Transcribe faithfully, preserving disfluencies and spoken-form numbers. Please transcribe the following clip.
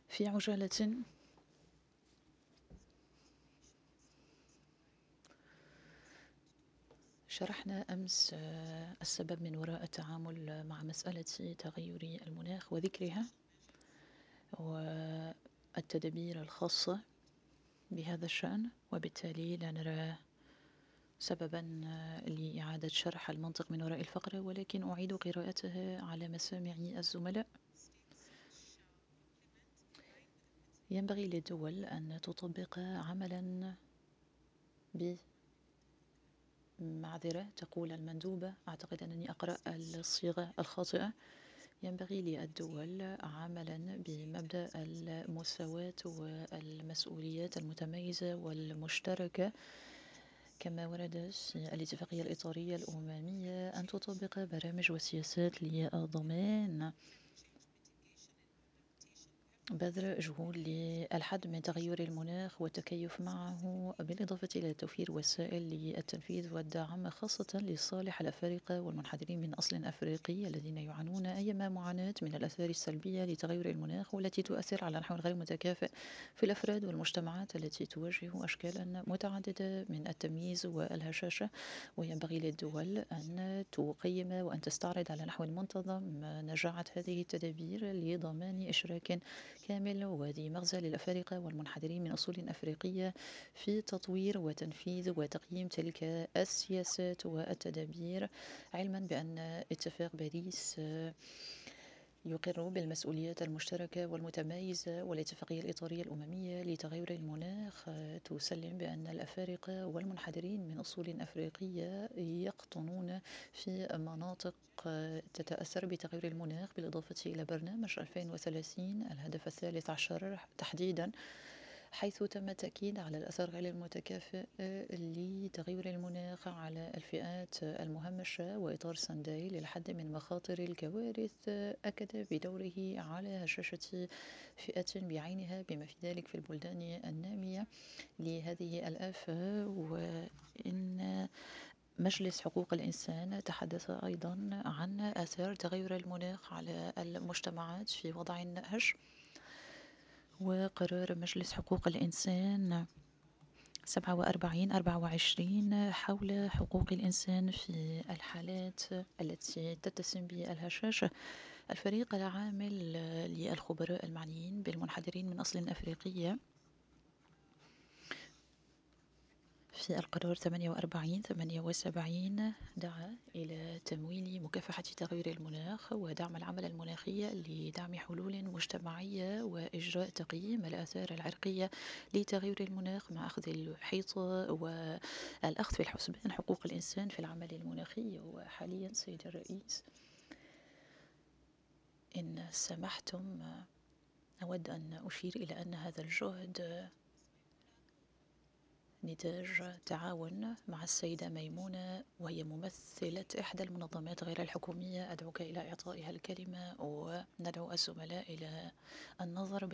في عجالة، شرحنا أمس السبب من وراء التعامل مع مسألة تغير المناخ وذكرها والتدابير الخاصة بهذا الشأن، وبالتالي لا نرى سببا لإعادة شرح المنطق من وراء الفقرة، ولكن أعيد قراءتها على مسامع الزملاء. ينبغي للدول أن تطبق عملا بمعذرة تقول المندوبة، أعتقد أنني أقرأ الصيغة الخاطئة. ينبغي للدول عملا بمبدأ المساواة والمسؤوليات المتميزة والمشتركة كما ورد في الاتفاقية الإطارية الأممية، أن تطبق برامج وسياسات لضمان بذل جهود للحد من تغير المناخ والتكيف معه، بالإضافة إلى توفير وسائل للتنفيذ والدعم، خاصة لصالح الأفارقة والمنحدرين من أصل أفريقي الذين يعانون أيما معاناة من الآثار السلبية لتغير المناخ، والتي تؤثر على نحو غير متكافئ في الأفراد والمجتمعات التي تواجه أشكالا متعددة من التمييز والهشاشة. وينبغي للدول أن تقيم وأن تستعرض على نحو منتظم نجاعة هذه التدابير لضمان إشراك كامل وذي مغزى للأفارقة والمنحدرين من أصول أفريقية في تطوير وتنفيذ وتقييم تلك السياسات والتدابير، علما بأن اتفاق باريس يقر بالمسؤوليات المشتركة والمتمايزة، والاتفاقية الإطارية الأممية لتغير المناخ تسلم بأن الأفارقة والمنحدرين من أصول أفريقية يقطنون في مناطق تتأثر بتغير المناخ، بالإضافة إلى برنامج ألفين وثلاثين الهدف الثالث عشر تحديدا، حيث تم التأكيد على الأثر غير المتكافئ لتغير المناخ على الفئات المهمشة، وإطار سانداي للحد من مخاطر الكوارث أكد بدوره على هشاشة فئة بعينها بما في ذلك في البلدان النامية لهذه الآفة. وإن مجلس حقوق الإنسان تحدث أيضا عن آثار تغير المناخ على المجتمعات في وضع نهج، وقرار مجلس حقوق الإنسان سبعة وأربعين أربعة وعشرين حول حقوق الإنسان في الحالات التي تتسم بالهشاشة. الفريق العامل للخبراء المعنيين بالمنحدرين من أصل أفريقية في القرار ثمانية وأربعين ثمانية وسبعين دعا إلى تمويل مكافحة تغير المناخ ودعم العمل المناخي لدعم حلول مجتمعية وإجراء تقييم الآثار العرقية لتغير المناخ مع أخذ الحيطة والأخذ في الحسبان حقوق الإنسان في العمل المناخي. وحاليا سيد الرئيس، إن سمحتم، أود أن أشير إلى أن هذا الجهد نتاج تعاون مع السيدة ميمونة، وهي ممثلة إحدى المنظمات غير الحكومية. أدعوك إلى إعطائها الكلمة، وندعو الزملاء إلى النظر